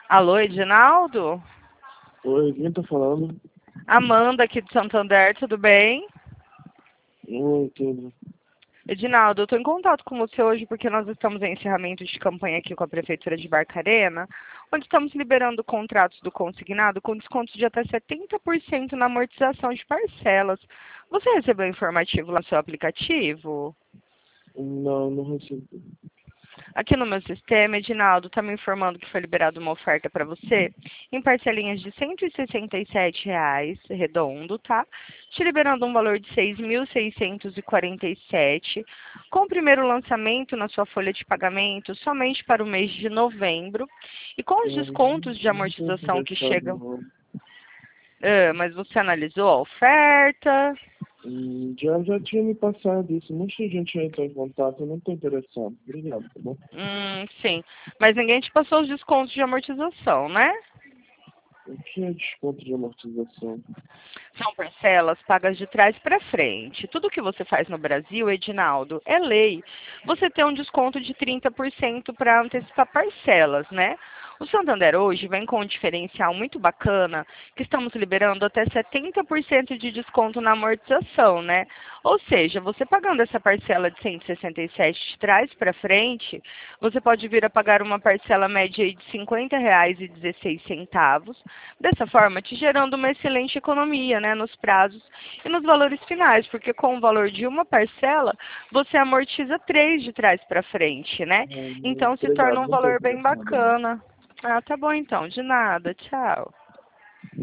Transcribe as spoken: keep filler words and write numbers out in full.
Alô, Edinaldo? Oi, quem tá falando? Amanda aqui de Santander, tudo bem? Oi, tudo. Edinaldo, eu estou em contato com você hoje porque nós estamos em encerramento de campanha aqui com a Prefeitura de Barcarena, onde estamos liberando contratos do consignado com descontos de até setenta por cento na amortização de parcelas. Você recebeu o informativo lá no seu aplicativo? Não, não recebi. Aqui no meu sistema, Edinaldo está me informando que foi liberada uma oferta para você em parcelinhas de cento e sessenta e sete reais, redondo, tá? Te liberando um valor de seis mil seiscentos e quarenta e sete, com o primeiro lançamento na sua folha de pagamento somente para o mês de novembro e com os Não, descontos de não tô amortização que interessado, chegam. não. Ah, mas você analisou a oferta? Hum, Já, já tinha me passado isso. Muita gente entrou em contato, eu não tô interessado. Obrigado, tá bom? Hum, sim. Mas ninguém te passou os descontos de amortização, né? O que é desconto de amortização? São parcelas pagas de trás para frente. Tudo que você faz no Brasil, Edinaldo, é lei. Você tem um desconto de trinta por cento para antecipar parcelas, né? O Santander hoje vem com um diferencial muito bacana, que estamos liberando até setenta por cento de desconto na amortização, né? Ou seja, você pagando essa parcela de cento e sessenta e sete de trás para frente, você pode vir a pagar uma parcela média aí de cinquenta reais e dezesseis centavos, dessa forma te gerando uma excelente economia, né, nos prazos e nos valores finais, porque com o valor de uma parcela, você amortiza três de trás para frente, né? Hum, Então se torna Obrigado, um não tô valor bem interessado, não. bacana. Ah, tá bom então, de nada, tchau.